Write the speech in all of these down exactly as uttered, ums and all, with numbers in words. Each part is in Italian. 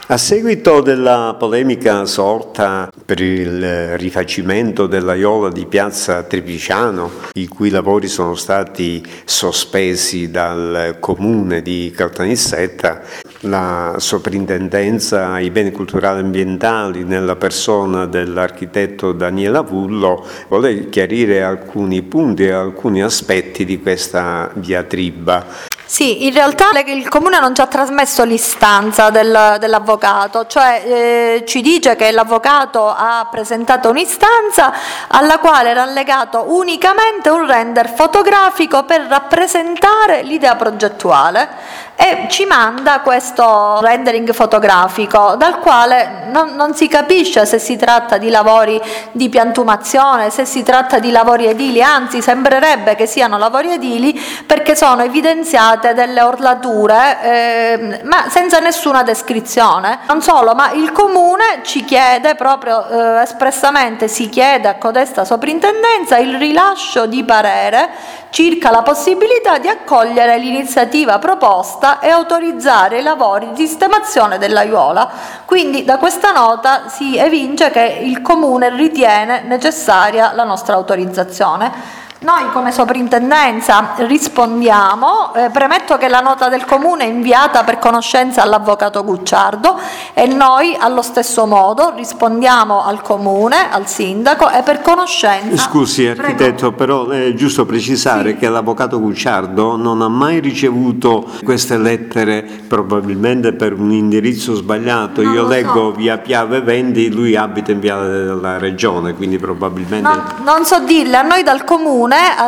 A seguito della polemica sorta per il rifacimento dell'aiuola di Piazza Trepiciano, i cui lavori sono stati sospesi dal comune di Caltanissetta, la soprintendenza ai beni culturali e ambientali, nella persona dell'architetto Daniele Avullo, vuole chiarire alcuni punti e alcuni aspetti di questa diatriba. Sì, in realtà il Comune non ci ha trasmesso l'istanza del, dell'avvocato, cioè eh, ci dice che l'avvocato ha presentato un'istanza alla quale era allegato unicamente un render fotografico per rappresentare l'idea progettuale e ci manda questo rendering fotografico dal quale non, non si capisce se si tratta di lavori di piantumazione, se si tratta di lavori edili, anzi sembrerebbe che siano lavori edili perché sono evidenziate delle orlature eh, ma senza nessuna descrizione. Non solo, ma il Comune ci chiede proprio eh, espressamente, si chiede a codesta soprintendenza il rilascio di parere circa la possibilità di accogliere l'iniziativa proposta e autorizzare i lavori di sistemazione dell'aiuola. Quindi da questa nota si evince che il Comune ritiene necessaria la nostra autorizzazione. Noi come soprintendenza rispondiamo, eh, premetto che la nota del Comune è inviata per conoscenza all'avvocato Gucciardo e noi allo stesso modo rispondiamo al Comune, al sindaco e per conoscenza... Scusi architetto, Prego. Però è giusto precisare sì. che l'avvocato Gucciardo non ha mai ricevuto queste lettere, probabilmente per un indirizzo sbagliato. Non Io leggo so. via Piave venti, lui abita in via della Regione, quindi probabilmente... Non, non so dirle, a noi dal Comune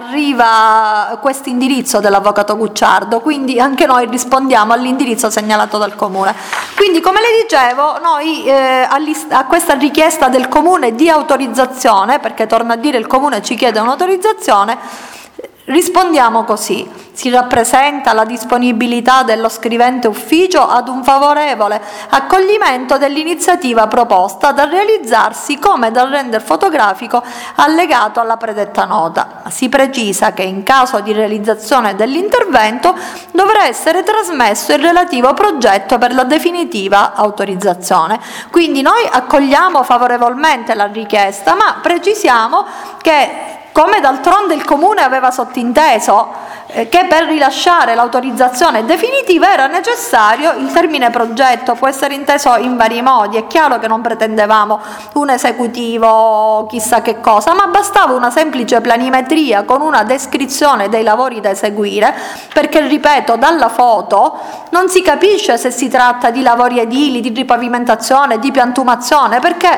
arriva questo indirizzo dell'avvocato Gucciardo, quindi anche noi rispondiamo all'indirizzo segnalato dal Comune. Quindi come le dicevo, noi eh, a questa richiesta del Comune di autorizzazione, perché torno a dire il Comune ci chiede un'autorizzazione, rispondiamo così: si rappresenta la disponibilità dello scrivente ufficio ad un favorevole accoglimento dell'iniziativa proposta da realizzarsi come dal render fotografico allegato alla predetta nota. Si precisa che in caso di realizzazione dell'intervento dovrà essere trasmesso il relativo progetto per la definitiva autorizzazione. Quindi noi accogliamo favorevolmente la richiesta, ma precisiamo che, come d'altronde il Comune aveva sottinteso, eh, che per rilasciare l'autorizzazione definitiva era necessario il termine progetto, può essere inteso in vari modi. È chiaro che non pretendevamo un esecutivo chissà che cosa, ma bastava una semplice planimetria con una descrizione dei lavori da eseguire, perché ripeto, dalla foto non si capisce se si tratta di lavori edili, di ripavimentazione, di piantumazione, perché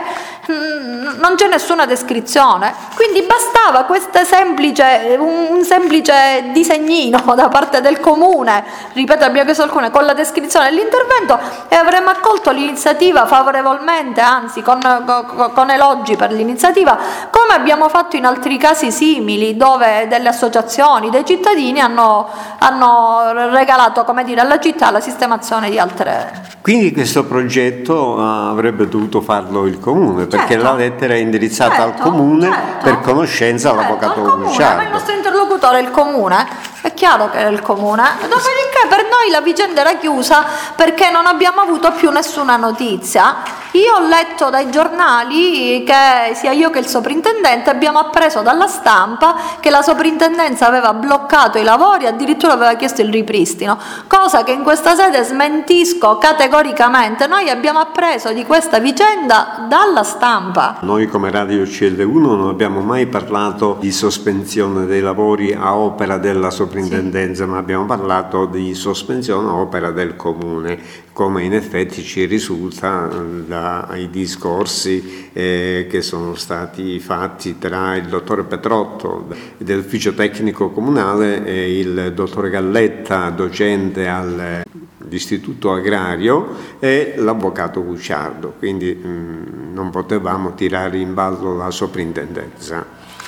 mh, non c'è nessuna descrizione. Quindi bastava questo semplice, un semplice disegnino da parte del Comune, ripeto, abbiamo chiesto alcune, con la descrizione dell'intervento, e avremmo accolto l'iniziativa favorevolmente, anzi con, con, con elogi per l'iniziativa, come abbiamo fatto in altri casi simili, dove delle associazioni, dei cittadini hanno, hanno regalato, come dire, alla città la sistemazione di altre... Quindi questo progetto avrebbe dovuto farlo il Comune, perché certo. la lettera è indirizzata certo, al Comune certo. per conoscenza certo, all'avvocato Gucciardo. Ma il nostro interlocutore è il Comune, è chiaro che è il Comune. Dopodiché per noi la vicenda era chiusa perché non abbiamo avuto più nessuna notizia. Io ho letto dai giornali che sia io che il soprintendente abbiamo appreso dalla stampa che la soprintendenza aveva bloccato i lavori, addirittura aveva chiesto il ripristino, cosa che in questa sede smentisco categoricamente. Noi abbiamo appreso di questa vicenda dalla stampa. Noi come Radio C L uno non abbiamo mai parlato di sospensione dei lavori a opera della soprintendenza, sì. ma abbiamo parlato di sospensione a opera del Comune, come in effetti ci risulta dai discorsi eh, che sono stati fatti tra il dottore Petrotto dell'ufficio tecnico comunale e il dottore Galletta, docente all'Istituto Agrario, e l'avvocato Gucciardo, quindi mh, non potevamo tirare in ballo la soprintendenza.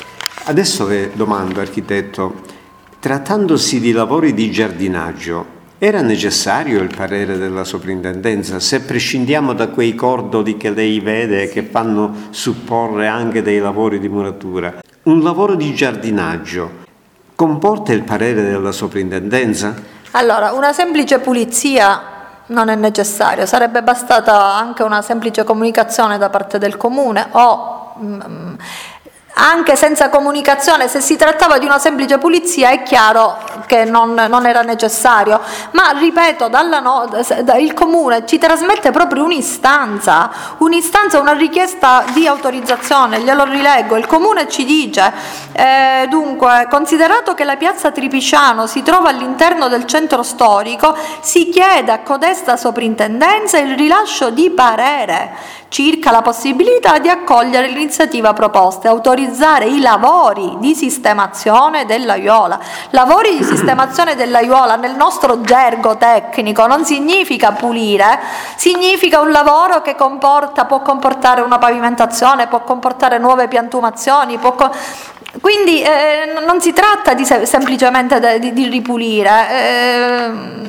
Adesso le domando, architetto, trattandosi di lavori di giardinaggio, era necessario il parere della soprintendenza, se prescindiamo da quei cordoli che lei vede che fanno supporre anche dei lavori di muratura? Un lavoro di giardinaggio comporta il parere della soprintendenza? Allora, una semplice pulizia non è necessario, sarebbe bastata anche una semplice comunicazione da parte del comune o mm, anche senza comunicazione, se si trattava di una semplice pulizia è chiaro che non, non era necessario, ma ripeto, dalla no, il comune ci trasmette proprio un'istanza, un'istanza, una richiesta di autorizzazione, glielo rileggo, il comune ci dice, eh, dunque, considerato che la piazza Tripisciano si trova all'interno del centro storico, si chiede a codesta soprintendenza il rilascio di parere circa la possibilità di accogliere l'iniziativa proposta e autorizzare i lavori di sistemazione dell'aiuola. Lavori di sistemazione dell'aiuola nel nostro gergo tecnico non significa pulire, significa un lavoro che comporta, può comportare una pavimentazione, può comportare nuove piantumazioni, può co- quindi eh, non si tratta di se- semplicemente de- di, di ripulire, eh,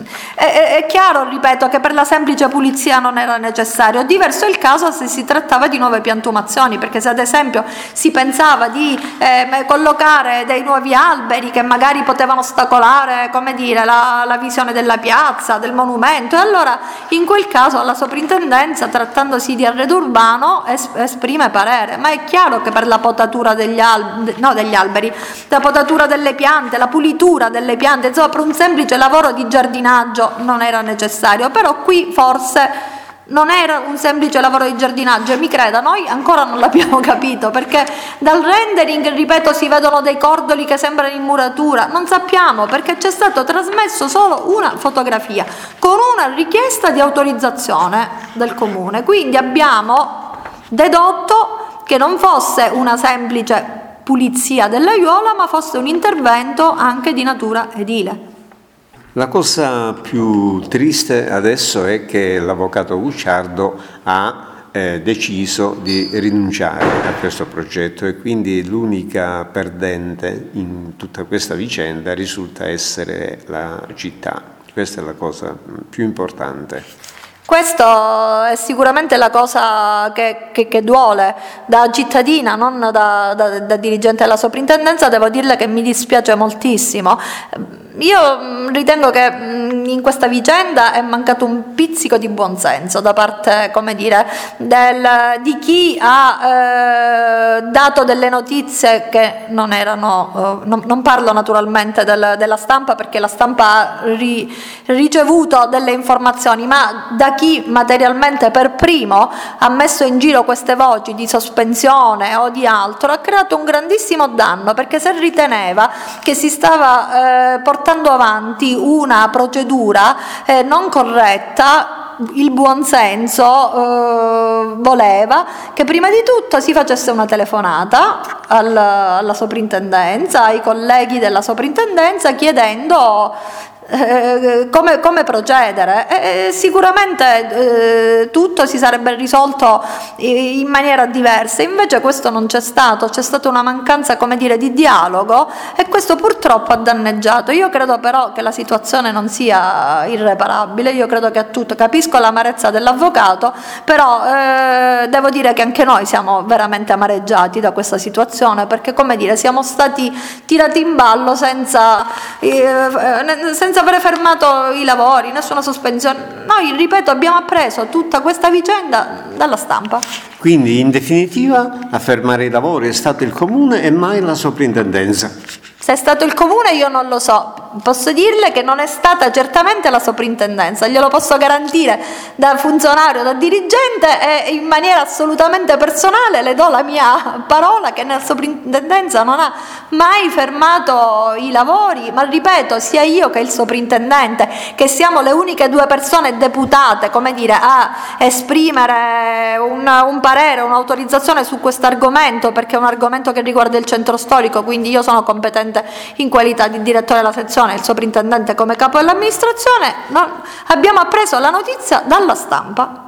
è, è chiaro, ripeto, che per la semplice pulizia non era necessario. Diverso è il caso se si trattava di nuove piantumazioni, perché se ad esempio si pensava di eh, collocare dei nuovi alberi che magari potevano ostacolare, come dire, la, la visione della piazza, del monumento, e allora in quel caso la soprintendenza, trattandosi di arredo urbano, es- esprime parere, ma è chiaro che per la potatura degli alberi, no, degli alberi, la potatura delle piante, la pulitura delle piante, insomma per un semplice lavoro di giardinaggio non era necessario, però qui forse non era un semplice lavoro di giardinaggio e mi creda, noi ancora non l'abbiamo capito, perché dal rendering, ripeto, si vedono dei cordoli che sembrano in muratura, non sappiamo, perché c'è stato trasmesso solo una fotografia con una richiesta di autorizzazione del comune, quindi abbiamo dedotto che non fosse una semplice pulizia dell'aiuola, ma fosse un intervento anche di natura edile. La cosa più triste adesso è che l'avvocato Gucciardo ha eh, deciso di rinunciare a questo progetto e quindi l'unica perdente in tutta questa vicenda risulta essere la città. Questa è la cosa più importante. Questo è sicuramente la cosa che, che, che duole da cittadina, non da, da, da dirigente della soprintendenza. Devo dirle che mi dispiace moltissimo. Io ritengo che in questa vicenda è mancato un pizzico di buonsenso da parte, come dire, del, di chi ha eh, dato delle notizie che non erano, eh, non, non parlo naturalmente del, della stampa, perché la stampa ha ri, ricevuto delle informazioni, ma da chi materialmente per primo ha messo in giro queste voci di sospensione o di altro, ha creato un grandissimo danno, perché se riteneva che si stava eh, portando avanti una procedura eh, non corretta, il buonsenso eh, voleva che prima di tutto si facesse una telefonata al, alla soprintendenza, ai colleghi della soprintendenza, chiedendo Eh, come, come procedere. Eh, sicuramente eh, tutto si sarebbe risolto in maniera diversa, invece questo non c'è stato, c'è stata una mancanza, come dire, di dialogo, e questo purtroppo ha danneggiato. Io credo però che la situazione non sia irreparabile, io credo che a tutto, capisco l'amarezza dell'avvocato, però eh, devo dire che anche noi siamo veramente amareggiati da questa situazione, perché, come dire, siamo stati tirati in ballo senza, eh, senza aver fermato i lavori, nessuna sospensione. Noi, ripeto, abbiamo appreso tutta questa vicenda dalla stampa. Quindi, in definitiva, a fermare i lavori è stato il comune e mai la soprintendenza. Se è stato il comune io non lo so, posso dirle che non è stata certamente la soprintendenza, glielo posso garantire da funzionario, da dirigente, e in maniera assolutamente personale le do la mia parola che nella soprintendenza non ha mai fermato i lavori, ma ripeto, sia io che il soprintendente, che siamo le uniche due persone deputate, come dire, a esprimere un, un parere, un'autorizzazione su questo argomento, perché è un argomento che riguarda il centro storico, quindi io sono competente in qualità di direttore della sezione, il soprintendente come capo dell'amministrazione, no, abbiamo appreso la notizia dalla stampa.